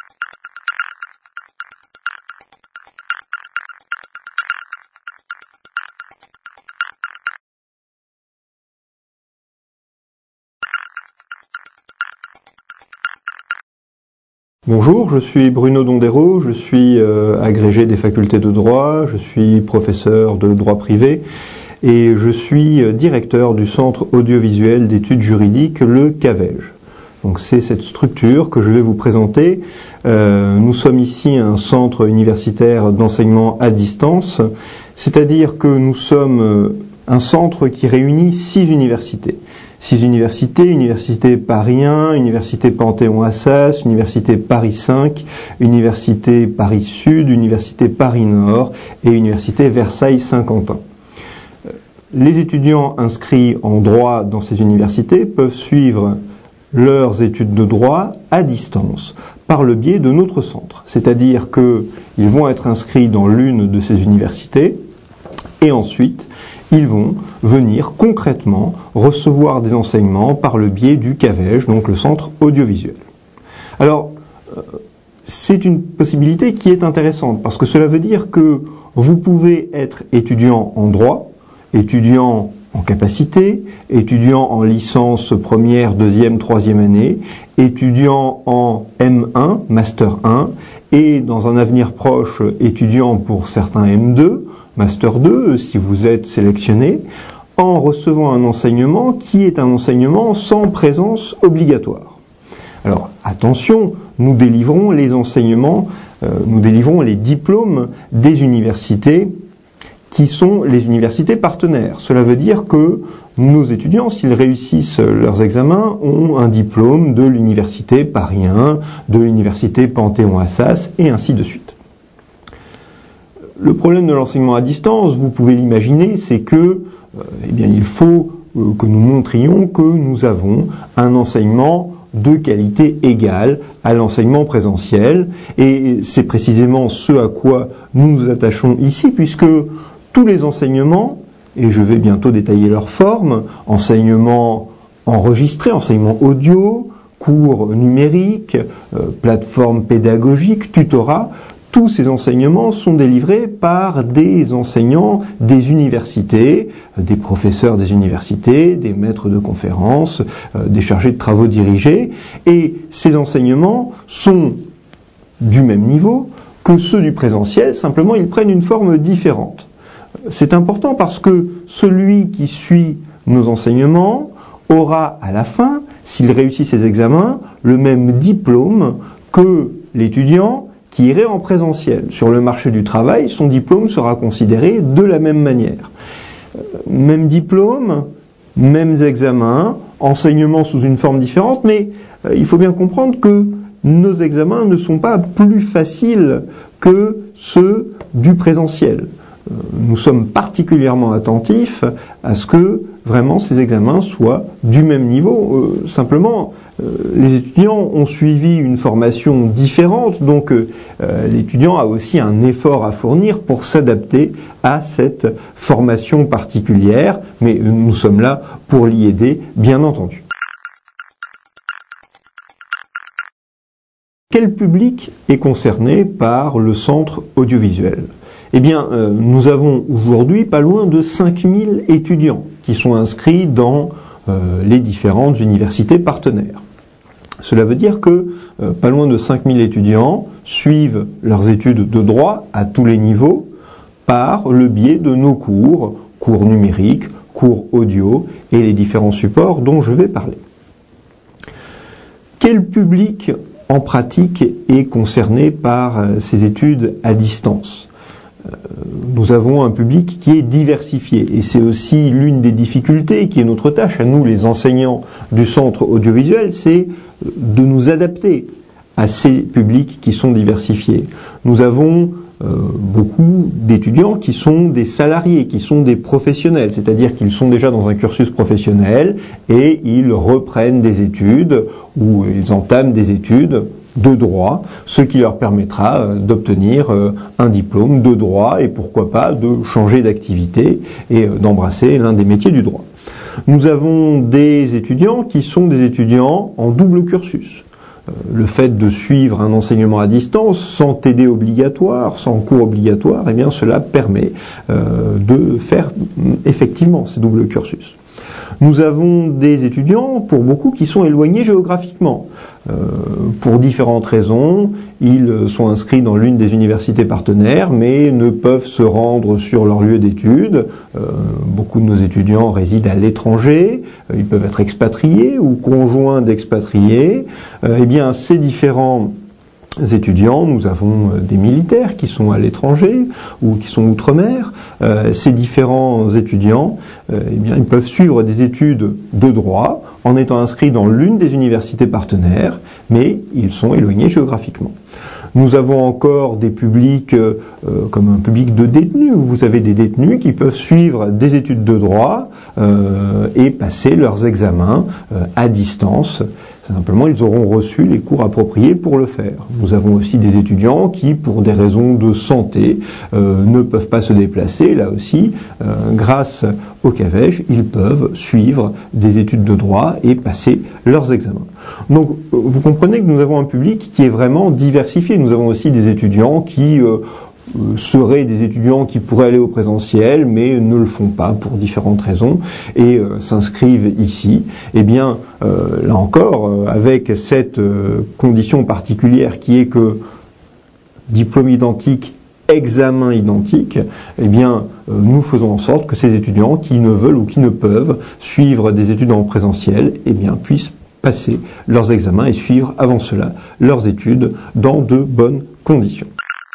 Bonjour, je suis Bruno Dondero, je suis agrégé des facultés de droit, je suis professeur de droit privé et je suis directeur du Centre audiovisuel d'études juridiques, le CAVEJ. Donc c'est cette structure que je vais vous présenter. Nous sommes ici un centre universitaire d'enseignement à distance, c'est-à-dire que nous sommes un centre qui réunit 6 universités. 6 universités, Université Paris 1, Université Panthéon-Assas, Université Paris 5, Université Paris Sud, Université Paris Nord et Université Versailles-Saint-Quentin. Les étudiants inscrits en droit dans ces universités peuvent suivre leurs études de droit à distance par le biais de notre centre. C'est-à-dire qu'ils vont être inscrits dans l'une de ces universités et ensuite ils vont venir concrètement recevoir des enseignements par le biais du CAVEJ, donc le centre audiovisuel. Alors, c'est une possibilité qui est intéressante parce que cela veut dire que vous pouvez être étudiant en droit, étudiant en capacité, étudiant en licence première, deuxième, troisième année, étudiant en M1, Master 1, et dans un avenir proche, étudiant pour certains M2, Master 2, si vous êtes sélectionné, en recevant un enseignement qui est un enseignement sans présence obligatoire. Alors, attention, nous délivrons les enseignements, nous délivrons les diplômes des universités qui sont les universités partenaires. Cela veut dire que nos étudiants, s'ils réussissent leurs examens, ont un diplôme de l'université Paris 1, de l'université Panthéon-Assas, et ainsi de suite. Le problème de l'enseignement à distance, vous pouvez l'imaginer, c'est que il faut que nous montrions que nous avons un enseignement de qualité égale à l'enseignement présentiel, et c'est précisément ce à quoi nous nous attachons ici, puisque tous les enseignements, et je vais bientôt détailler leur forme, enseignement enregistré, enseignement audio, cours numériques, plateforme pédagogique, tutorat, tous ces enseignements sont délivrés par des enseignants des universités, des professeurs des universités, des maîtres de conférences, des chargés de travaux dirigés, et ces enseignements sont du même niveau que ceux du présentiel, simplement ils prennent une forme différente. C'est important parce que celui qui suit nos enseignements aura à la fin, s'il réussit ses examens, le même diplôme que l'étudiant qui irait en présentiel. Sur le marché du travail, son diplôme sera considéré de la même manière. Même diplôme, mêmes examens, enseignement sous une forme différente, mais il faut bien comprendre que nos examens ne sont pas plus faciles que ceux du présentiel. Nous sommes particulièrement attentifs à ce que vraiment ces examens soient du même niveau. Simplement, les étudiants ont suivi une formation différente, donc l'étudiant a aussi un effort à fournir pour s'adapter à cette formation particulière, mais nous sommes là pour l'y aider, bien entendu. Quel public est concerné par le centre audiovisuel ? Eh bien, nous avons aujourd'hui pas loin de 5000 étudiants qui sont inscrits dans les différentes universités partenaires. Cela veut dire que pas loin de 5000 étudiants suivent leurs études de droit à tous les niveaux par le biais de nos cours, cours numériques, cours audio et les différents supports dont je vais parler. Quel public en pratique est concerné par ces études à distance ? Nous avons un public qui est diversifié et c'est aussi l'une des difficultés qui est notre tâche à nous les enseignants du centre audiovisuel, c'est de nous adapter à ces publics qui sont diversifiés. Nous avons beaucoup d'étudiants qui sont des salariés, qui sont des professionnels, c'est-à-dire qu'ils sont déjà dans un cursus professionnel et ils reprennent des études ou ils entament des études de droit, ce qui leur permettra d'obtenir un diplôme de droit et pourquoi pas de changer d'activité et d'embrasser l'un des métiers du droit. Nous avons des étudiants qui sont des étudiants en double cursus. le fait de suivre un enseignement à distance sans TD obligatoire, sans cours obligatoire, eh bien cela permet de faire effectivement ces doubles cursus. Nous avons des étudiants, pour beaucoup, qui sont éloignés géographiquement. Pour différentes raisons, ils sont inscrits dans l'une des universités partenaires, mais ne peuvent se rendre sur leur lieu d'études. Beaucoup de nos étudiants résident à l'étranger, ils peuvent être expatriés ou conjoints d'expatriés. Eh bien, ces différents étudiants, nous avons des militaires qui sont à l'étranger ou qui sont outre-mer. Ces différents étudiants, eh bien, ils peuvent suivre des études de droit en étant inscrits dans l'une des universités partenaires, mais ils sont éloignés géographiquement. Nous avons encore des publics comme un public de détenus, où vous avez des détenus qui peuvent suivre des études de droit et passer leurs examens à distance. Simplement, ils auront reçu les cours appropriés pour le faire. Nous avons aussi des étudiants qui, pour des raisons de santé, ne peuvent pas se déplacer. Là aussi, grâce au CAVEJ, ils peuvent suivre des études de droit et passer leurs examens. Donc, vous comprenez que nous avons un public qui est vraiment diversifié. Nous avons aussi des étudiants qui seraient des étudiants qui pourraient aller au présentiel, mais ne le font pas pour différentes raisons et s'inscrivent ici. Eh bien, là encore, avec cette condition particulière qui est que diplôme identique, examen identique, eh bien, nous faisons en sorte que ces étudiants qui ne veulent ou qui ne peuvent suivre des études en présentiel, eh bien, puissent passer leurs examens et suivre avant cela leurs études dans de bonnes conditions.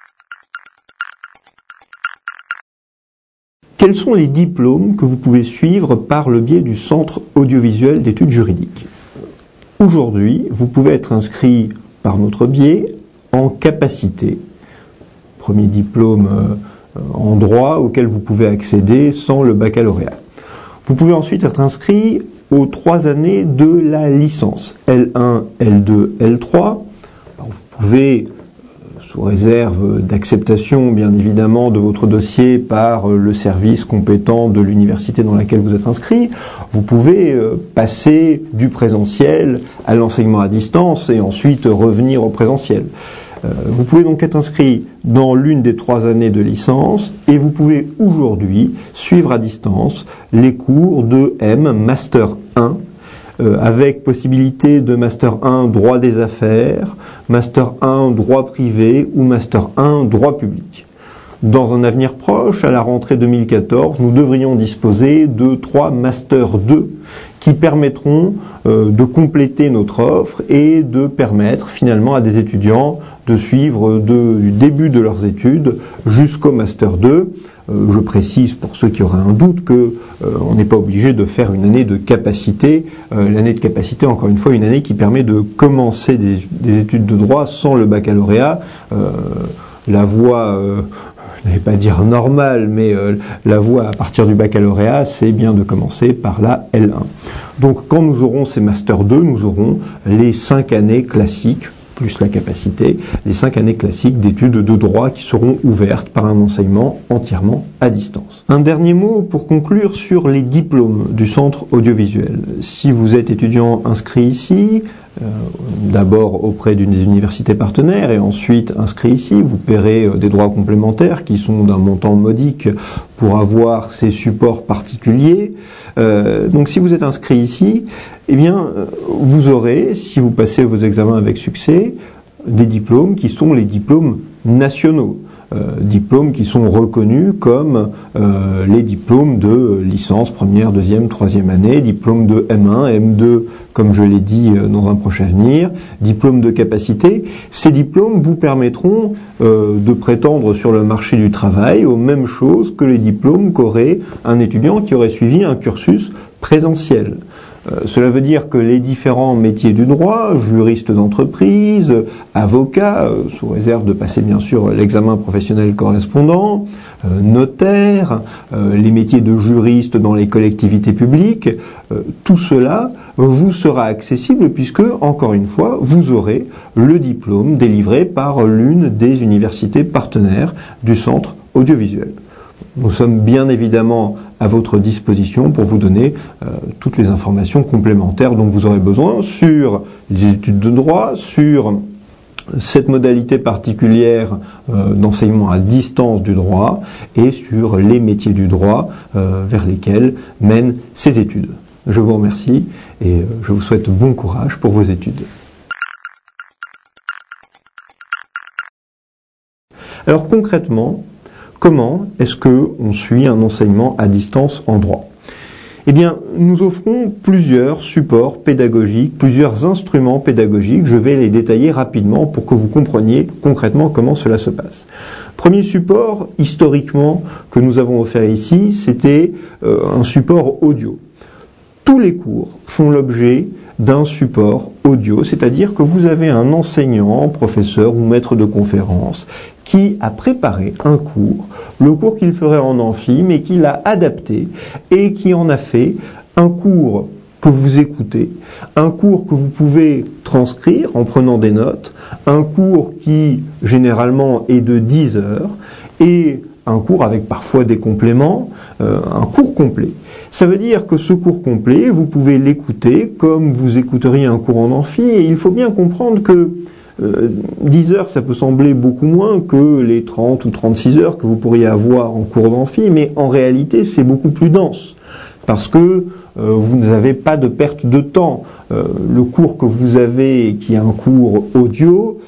Quels sont les diplômes que vous pouvez suivre par le biais du Centre audiovisuel d'études juridiques ? Aujourd'hui, vous pouvez être inscrit par notre biais en capacité. Premier diplôme en droit auquel vous pouvez accéder sans le baccalauréat. Vous pouvez ensuite être inscrit aux 3 années de la licence, L1, L2, L3. Alors, vous pouvez, sous réserve d'acceptation bien évidemment de votre dossier par le service compétent de l'université dans laquelle vous êtes inscrit, vous pouvez passer du présentiel à l'enseignement à distance et ensuite revenir au présentiel. Vous pouvez donc être inscrit dans l'une des 3 années de licence et vous pouvez aujourd'hui suivre à distance les cours de M Master 1 avec possibilité de Master 1 droit des affaires, Master 1 droit privé ou Master 1 droit public. Dans un avenir proche, à la rentrée 2014, nous devrions disposer de 3 Master 2 qui permettront de compléter notre offre et de permettre finalement à des étudiants de suivre du début de leurs études jusqu'au Master 2. Je précise pour ceux qui auraient un doute que on n'est pas obligé de faire une année de capacité. L'année de capacité, encore une fois, une année qui permet de commencer des études de droit sans le baccalauréat. La voie, je n'allais pas dire normale, mais la voie à partir du baccalauréat, c'est bien de commencer par la L1. Donc quand nous aurons ces Master 2, nous aurons les 5 années classiques, plus la capacité, les 5 années classiques d'études de droit qui seront ouvertes par un enseignement entièrement à distance. Un dernier mot pour conclure sur les diplômes du centre audiovisuel. Si vous êtes étudiant inscrit ici, d'abord auprès d'une des universités partenaires et ensuite inscrit ici, vous paierez des droits complémentaires qui sont d'un montant modique pour avoir ces supports particuliers. Donc si vous êtes inscrit ici, eh bien vous aurez, si vous passez vos examens avec succès, des diplômes qui sont les diplômes nationaux. Diplômes qui sont reconnus comme les diplômes de licence, première, deuxième, troisième année, diplômes de M1, M2, comme je l'ai dit dans un proche avenir, diplômes de capacité. Ces diplômes vous permettront de prétendre sur le marché du travail aux mêmes choses que les diplômes qu'aurait un étudiant qui aurait suivi un cursus présentiel. Cela veut dire que les différents métiers du droit, juristes d'entreprise, avocats, sous réserve de passer bien sûr l'examen professionnel correspondant, notaires, les métiers de juriste dans les collectivités publiques, tout cela vous sera accessible puisque, encore une fois, vous aurez le diplôme délivré par l'une des universités partenaires du centre audiovisuel. Nous sommes bien évidemment à votre disposition pour vous donner toutes les informations complémentaires dont vous aurez besoin sur les études de droit, sur cette modalité particulière d'enseignement à distance du droit et sur les métiers du droit vers lesquels mènent ces études. Je vous remercie et je vous souhaite bon courage pour vos études. Alors concrètement, comment est-ce qu'on suit un enseignement à distance en droit ? Eh bien, nous offrons plusieurs supports pédagogiques, plusieurs instruments pédagogiques. Je vais les détailler rapidement pour que vous compreniez concrètement comment cela se passe. Premier support, historiquement, que nous avons offert ici, c'était un support audio. Tous les cours font l'objet d'un support audio, c'est-à-dire que vous avez un enseignant, professeur ou maître de conférence qui a préparé un cours, le cours qu'il ferait en amphi, mais qui l'a adapté et qui en a fait un cours que vous écoutez, un cours que vous pouvez transcrire en prenant des notes, un cours qui généralement est de 10 heures et un cours avec parfois des compléments, un cours complet. Ça veut dire que ce cours complet, vous pouvez l'écouter comme vous écouteriez un cours en amphi, et il faut bien comprendre que 10 heures, ça peut sembler beaucoup moins que les 30 ou 36 heures que vous pourriez avoir en cours d'amphi, mais en réalité, c'est beaucoup plus dense, parce que vous n'avez pas de perte de temps. Le cours que vous avez, qui est un cours audio,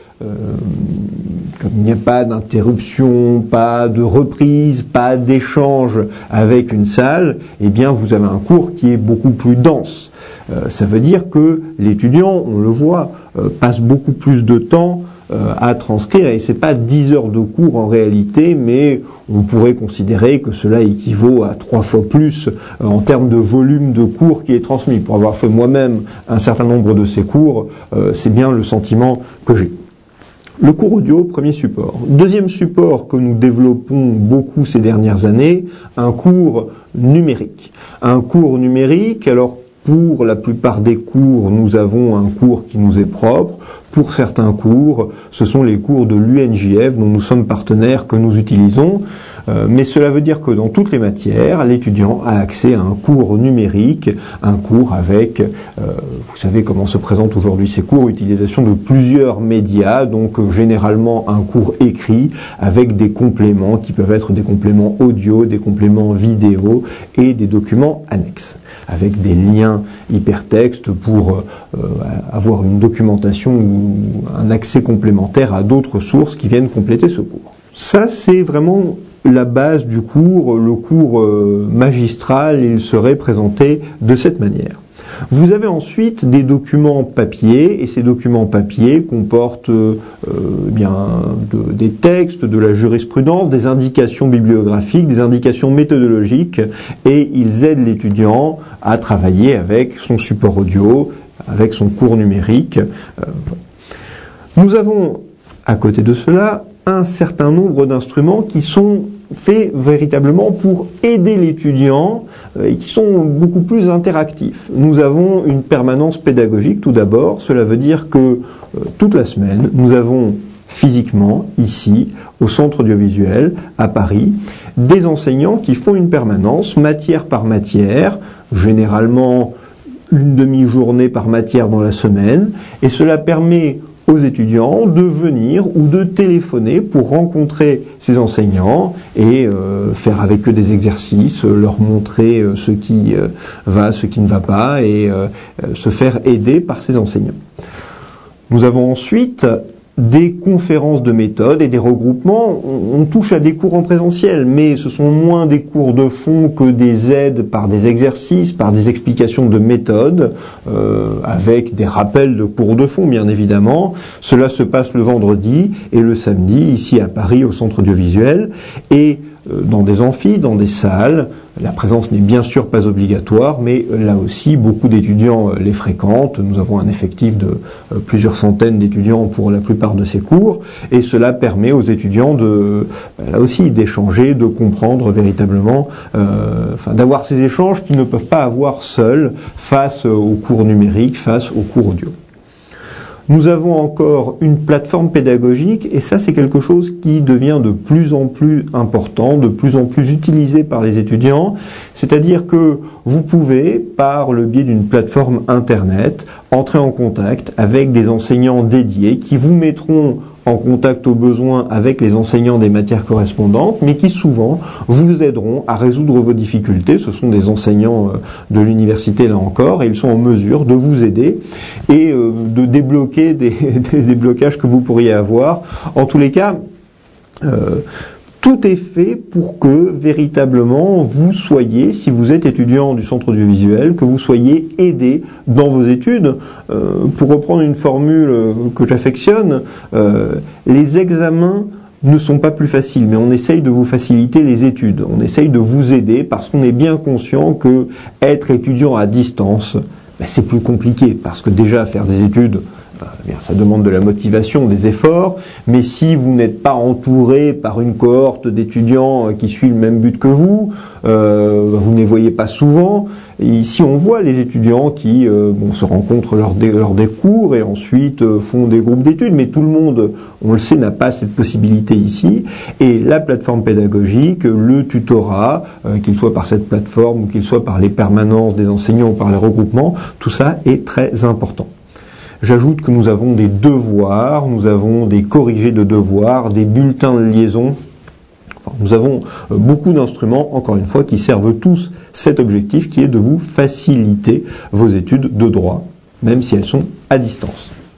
comme il n'y a pas d'interruption, pas de reprise, pas d'échange avec une salle, eh bien vous avez un cours qui est beaucoup plus dense. Ça veut dire que l'étudiant, on le voit, passe beaucoup plus de temps à transcrire, et c'est pas 10 heures de cours en réalité, mais on pourrait considérer que cela équivaut à 3 fois plus en termes de volume de cours qui est transmis. Pour avoir fait moi-même un certain nombre de ces cours, c'est bien le sentiment que j'ai. Le cours audio, premier support. Deuxième support que nous développons beaucoup ces dernières années, un cours numérique. Un cours numérique, alors pour la plupart des cours, nous avons un cours qui nous est propre. Pour certains cours, ce sont les cours de l'UNJF dont nous sommes partenaires que nous utilisons. Mais cela veut dire que dans toutes les matières, l'étudiant a accès à un cours numérique, un cours avec, vous savez comment se présentent aujourd'hui ces cours, utilisation de plusieurs médias, donc généralement un cours écrit avec des compléments qui peuvent être des compléments audio, des compléments vidéo et des documents annexes, avec des liens hypertextes pour avoir une documentation ou un accès complémentaire à d'autres sources qui viennent compléter ce cours. Ça, c'est vraiment la base du cours, le cours magistral, il serait présenté de cette manière. Vous avez ensuite des documents papier, et ces documents papier comportent des textes, de la jurisprudence, des indications bibliographiques, des indications méthodologiques, et ils aident l'étudiant à travailler avec son support audio, avec son cours numérique. Nous avons, à côté de cela, un certain nombre d'instruments qui sont faits véritablement pour aider l'étudiant et qui sont beaucoup plus interactifs. Nous avons une permanence pédagogique tout d'abord. Cela veut dire que toute la semaine, nous avons physiquement, ici, au Centre audiovisuel, à Paris, des enseignants qui font une permanence, matière par matière, généralement une demi-journée par matière dans la semaine, et cela permet aux étudiants de venir ou de téléphoner pour rencontrer ces enseignants et faire avec eux des exercices, leur montrer ce qui va, ce qui ne va pas et se faire aider par ces enseignants. Nous avons ensuite des conférences de méthode et des regroupements. On touche à des cours en présentiel, mais ce sont moins des cours de fond que des aides par des exercices, par des explications de méthode, avec des rappels de cours de fond, bien évidemment. Cela se passe le vendredi et le samedi, ici à Paris, au Centre audiovisuel, et dans des amphis, dans des salles. La présence n'est bien sûr pas obligatoire, mais là aussi, beaucoup d'étudiants les fréquentent. Nous avons un effectif de plusieurs centaines d'étudiants pour la plupart de ces cours, et cela permet aux étudiants là aussi, d'échanger, de comprendre véritablement, d'avoir ces échanges qu'ils ne peuvent pas avoir seuls face aux cours numériques, face aux cours audio. Nous avons encore une plateforme pédagogique et ça c'est quelque chose qui devient de plus en plus important, de plus en plus utilisé par les étudiants. C'est-à-dire que vous pouvez, par le biais d'une plateforme internet, entrer en contact avec des enseignants dédiés qui vous mettront en contact au besoin avec les enseignants des matières correspondantes, mais qui souvent vous aideront à résoudre vos difficultés. Ce sont des enseignants de l'université là encore, et ils sont en mesure de vous aider et de débloquer des blocages que vous pourriez avoir. En tous les cas, tout est fait pour que véritablement vous soyez, si vous êtes étudiant du centre audiovisuel, que vous soyez aidé dans vos études. Pour reprendre une formule que j'affectionne, les examens ne sont pas plus faciles, mais on essaye de vous faciliter les études. On essaye de vous aider parce qu'on est bien conscient que être étudiant à distance, c'est plus compliqué parce que déjà faire des études, ça demande de la motivation, des efforts, mais si vous n'êtes pas entouré par une cohorte d'étudiants qui suit le même but que vous ne les voyez pas souvent. Et ici, on voit les étudiants qui se rencontrent lors des cours et ensuite font des groupes d'études, mais tout le monde, on le sait, n'a pas cette possibilité ici. Et la plateforme pédagogique, le tutorat, qu'il soit par cette plateforme ou qu'il soit par les permanences des enseignants ou par les regroupements, tout ça est très important. J'ajoute que nous avons des devoirs, nous avons des corrigés de devoirs, des bulletins de liaison. Enfin, nous avons beaucoup d'instruments, encore une fois, qui servent tous cet objectif qui est de vous faciliter vos études de droit, même si elles sont à distance.